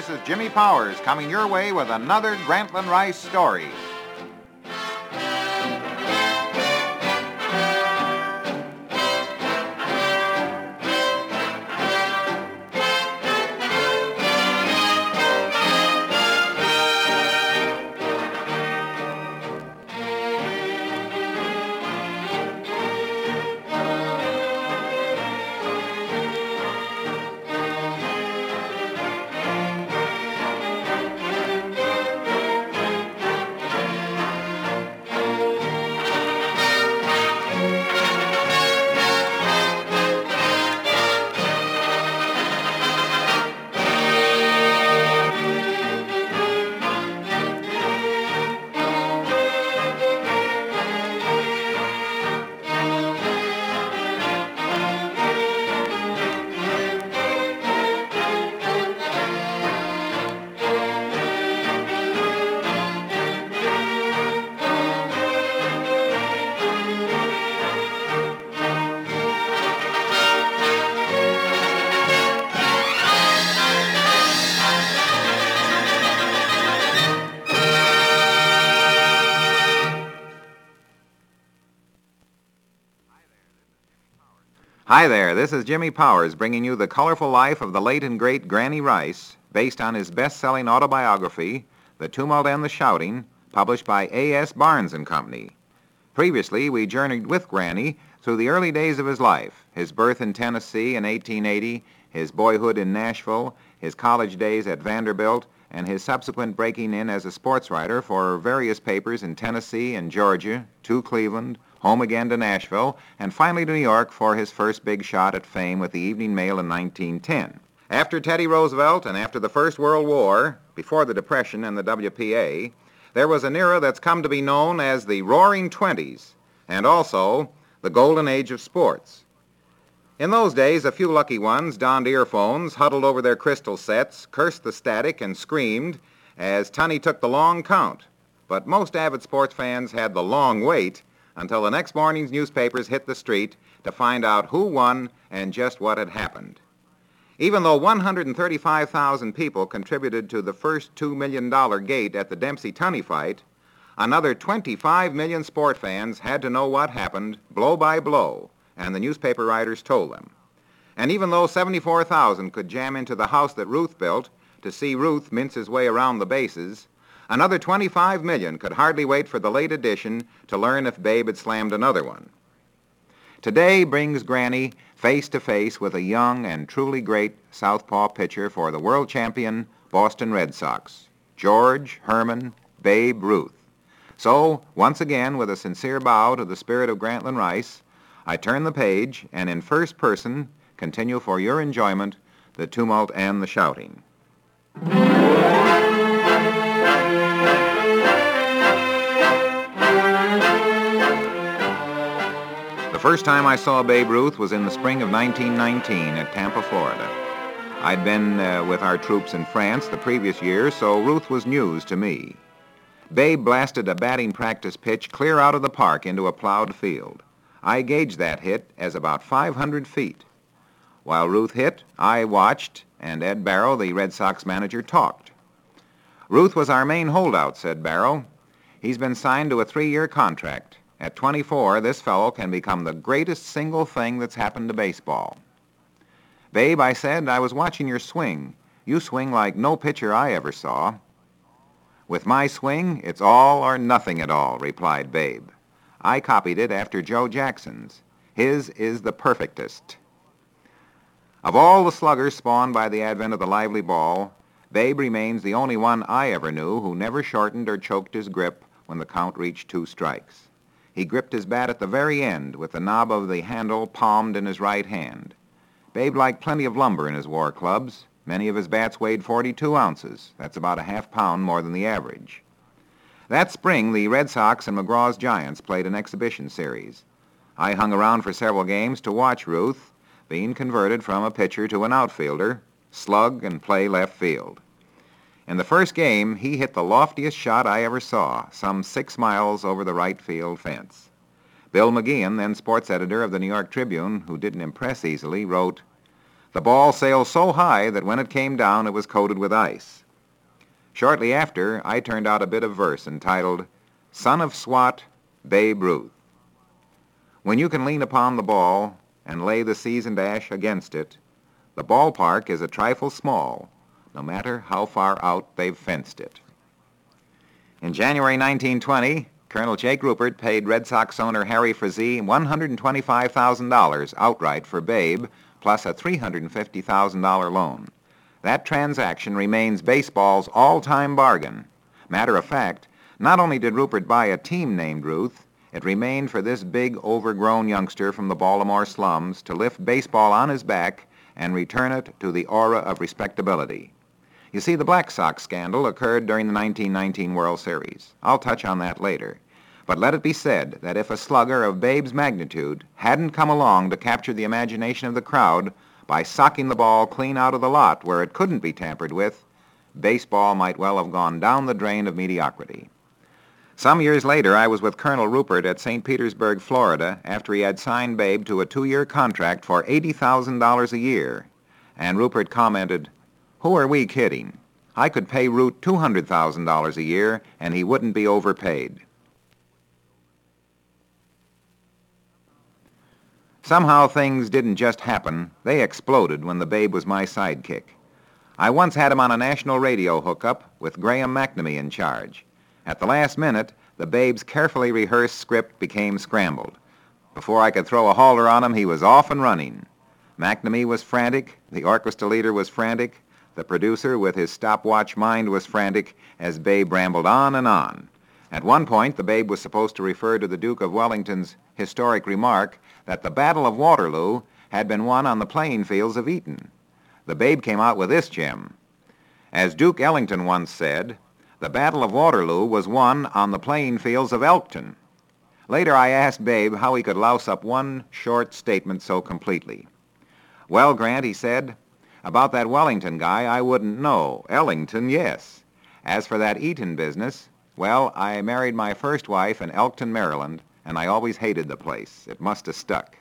this is Jimmy Powers coming your way with another Grantland Rice story. Hi there, this is Jimmy Powers bringing you the colorful life of the late and great Granny Rice, based on his best-selling autobiography, The Tumult and the Shouting, published by A.S. Barnes & Company. Previously, we journeyed with Granny through the early days of his life, his birth in Tennessee in 1880, his boyhood in Nashville, his college days at Vanderbilt, and his subsequent breaking in as a sports writer for various papers in Tennessee and Georgia, to Cleveland, home again to Nashville, and finally to New York for his first big shot at fame with the Evening Mail in 1910. After Teddy Roosevelt and after the First World War, before the Depression and the WPA, there was an era that's come to be known as the Roaring Twenties, and also the Golden Age of sports. In those days, a few lucky ones donned earphones, huddled over their crystal sets, cursed the static, and screamed as Tunney took the long count. But most avid sports fans had the long wait until the next morning's newspapers hit the street to find out who won and just what had happened. Even though 135,000 people contributed to the first $2 million gate at the Dempsey-Tunney fight, another 25 million sport fans had to know what happened, blow by blow, and the newspaper writers told them. And even though 74,000 could jam into the house that Ruth built to see Ruth mince his way around the bases, another 25 million could hardly wait for the late edition to learn if Babe had slammed another one. Today brings Granny face to face with a young and truly great southpaw pitcher for the world champion Boston Red Sox, George Herman Babe Ruth. So, once again, with a sincere bow to the spirit of Grantland Rice, I turn the page and in first person continue for your enjoyment The Tumult and the Shouting. The first time I saw Babe Ruth was in the spring of 1919 at Tampa, Florida. I'd been with our troops in France the previous year, so Ruth was news to me. Babe blasted a batting practice pitch clear out of the park into a plowed field. I gauged that hit as about 500 feet. While Ruth hit, I watched, and Ed Barrow, the Red Sox manager, talked. Ruth was our main holdout, said Barrow. He's been signed to a 3-year contract. At 24, this fellow can become the greatest single thing that's happened to baseball. Babe, I said, I was watching your swing. You swing like no pitcher I ever saw. With my swing, it's all or nothing at all, replied Babe. I copied it after Joe Jackson's. His is the perfectest. Of all the sluggers spawned by the advent of the lively ball, Babe remains the only one I ever knew who never shortened or choked his grip when the count reached 2 strikes. He gripped his bat at the very end with the knob of the handle palmed in his right hand. Babe liked plenty of lumber in his war clubs. Many of his bats weighed 42 ounces. That's about a half-pound more than the average. That spring, the Red Sox and McGraw's Giants played an exhibition series. I hung around for several games to watch Ruth, being converted from a pitcher to an outfielder, slug and play left field. In the first game, he hit the loftiest shot I ever saw, some 6 miles over the right field fence. Bill McGeehan, then sports editor of the New York Tribune, who didn't impress easily, wrote, The ball sailed so high that when it came down it was coated with ice. Shortly after, I turned out a bit of verse entitled, Son of Swat, Babe Ruth. When you can lean upon the ball and lay the seasoned ash against it, the ballpark is a trifle small, no matter how far out they've fenced it. In January 1920, Colonel Jake Rupert paid Red Sox owner Harry Frazee $125,000 outright for Babe, plus a $350,000 loan. That transaction remains baseball's all-time bargain. Matter of fact, not only did Rupert buy a team named Ruth, it remained for this big, overgrown youngster from the Baltimore slums to lift baseball on his back and return it to the aura of respectability. You see, the Black Sox scandal occurred during the 1919 World Series. I'll touch on that later. But let it be said that if a slugger of Babe's magnitude hadn't come along to capture the imagination of the crowd by socking the ball clean out of the lot where it couldn't be tampered with, baseball might well have gone down the drain of mediocrity. Some years later, I was with Colonel Rupert at St. Petersburg, Florida, after he had signed Babe to a 2-year contract for $80,000 a year. And Rupert commented, "Who are we kidding? I could pay Root $200,000 a year, and he wouldn't be overpaid." Somehow things didn't just happen. They exploded when the Babe was my sidekick. I once had him on a national radio hookup with Graham McNamee in charge. At the last minute, the Babe's carefully rehearsed script became scrambled. Before I could throw a halter on him, he was off and running. McNamee was frantic, the orchestra leader was frantic, the producer with his stopwatch mind was frantic as Babe rambled on and on. At one point, the Babe was supposed to refer to the Duke of Wellington's historic remark that the Battle of Waterloo had been won on the playing fields of Eton. The Babe came out with this gem. As Duke Ellington once said, the Battle of Waterloo was won on the playing fields of Elkton. Later I asked Babe how he could louse up one short statement so completely. "Well, Grant," he said, "about that Wellington guy I wouldn't know. Ellington, yes. As for that Eton business, well, I married my first wife in Elkton, Maryland, and I always hated the place. It must have stuck."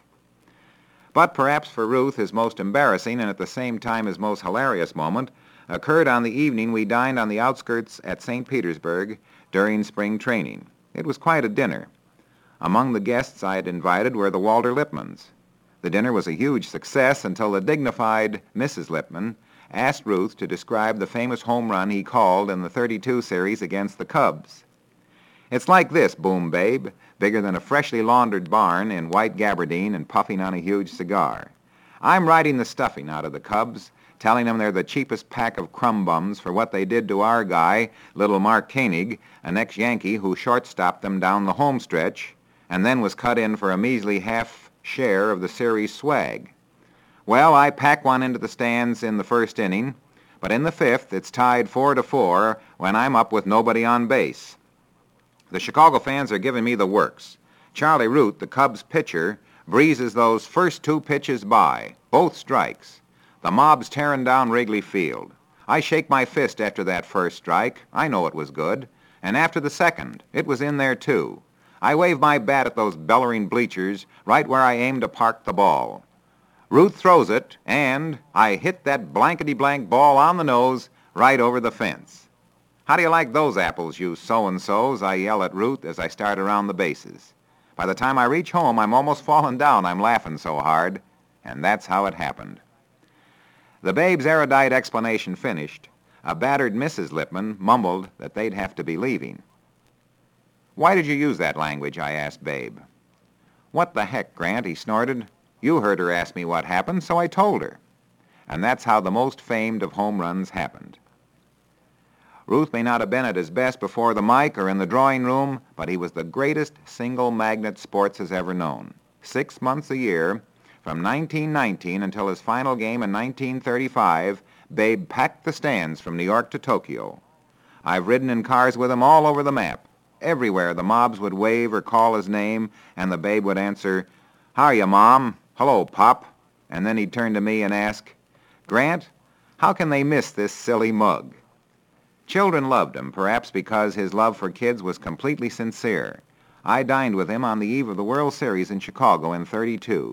But perhaps for Ruth his most embarrassing and at the same time his most hilarious moment occurred on the evening we dined on the outskirts at St. Petersburg during spring training. It was quite a dinner. Among the guests I had invited were the Walter Lippmans. The dinner was a huge success until the dignified Mrs. Lippman asked Ruth to describe the famous home run he called in the 32 series against the Cubs. "It's like this," boomed Babe, bigger than a freshly laundered barn in white gabardine and puffing on a huge cigar. "I'm riding the stuffing out of the Cubs, telling them they're the cheapest pack of crumb bums for what they did to our guy, little Mark Koenig, an ex-Yankee who shortstopped them down the home stretch, and then was cut in for a measly half share of the series swag. Well, I pack one into the stands in the first inning, but in the fifth it's tied 4-4 when I'm up with nobody on base. The Chicago fans are giving me the works. Charlie Root, the Cubs pitcher, breezes those first 2 pitches by, both strikes. The mob's tearing down Wrigley Field. I shake my fist after that first strike. I know it was good. And after the second, it was in there too. I wave my bat at those bellowing bleachers right where I aim to park the ball. Ruth throws it, and I hit that blankety-blank ball on the nose right over the fence. How do you like those apples, you so-and-sos?" I yell at Ruth as I start around the bases. By the time I reach home, I'm almost falling down. I'm laughing so hard. And that's how it happened. The Babe's erudite explanation finished, a battered Mrs. Lippman mumbled that they'd have to be leaving. "Why did you use that language?" I asked Babe. "What the heck, Grant," he snorted. "You heard her ask me what happened, so I told her." And that's how the most famed of home runs happened. Ruth may not have been at his best before the mic or in the drawing room, but he was the greatest single magnet sports has ever known. 6 months a year, from 1919 until his final game in 1935, Babe packed the stands from New York to Tokyo. I've ridden in cars with him all over the map. Everywhere the mobs would wave or call his name, and the Babe would answer, "How are you, Mom? Hello, Pop." And then he'd turn to me and ask, "Grant, how can they miss this silly mug?" Children loved him, perhaps because his love for kids was completely sincere. I dined with him on the eve of the World Series in Chicago in '32.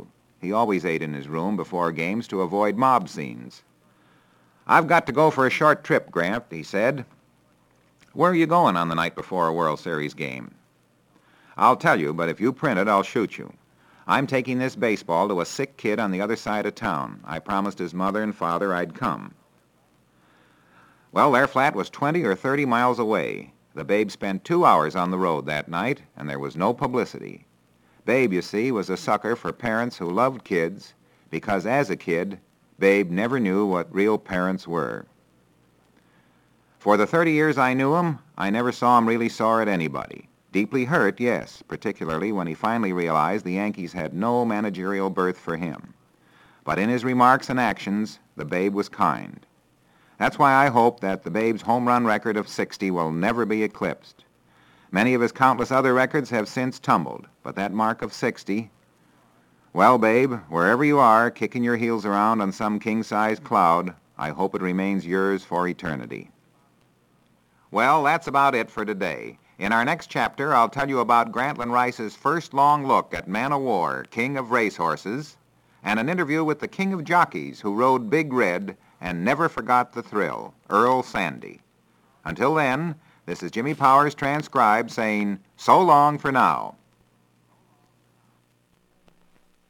He always ate in his room before games to avoid mob scenes. "I've got to go for a short trip, Grant," he said. "Where are you going on the night before a World Series game?" "I'll tell you, but if you print it, I'll shoot you. I'm taking this baseball to a sick kid on the other side of town. I promised his mother and father I'd come." Well, their flat was 20 or 30 miles away. The Babe spent 2 hours on the road that night, and there was no publicity. Babe, you see, was a sucker for parents who loved kids, because as a kid, Babe never knew what real parents were. For the 30 years I knew him, I never saw him really sore at anybody. Deeply hurt, yes, particularly when he finally realized the Yankees had no managerial berth for him. But in his remarks and actions, the Babe was kind. That's why I hope that the Babe's home run record of 60 will never be eclipsed. Many of his countless other records have since tumbled, but that mark of 60, well, Babe, wherever you are, kicking your heels around on some king-size cloud, I hope it remains yours for eternity. Well, that's about it for today. In our next chapter, I'll tell you about Grantland Rice's first long look at Man o' War, King of Racehorses, and an interview with the King of Jockeys who rode Big Red and never forgot the thrill, Earl Sandy. Until then, this is Jimmy Powers, transcribed, saying so long for now.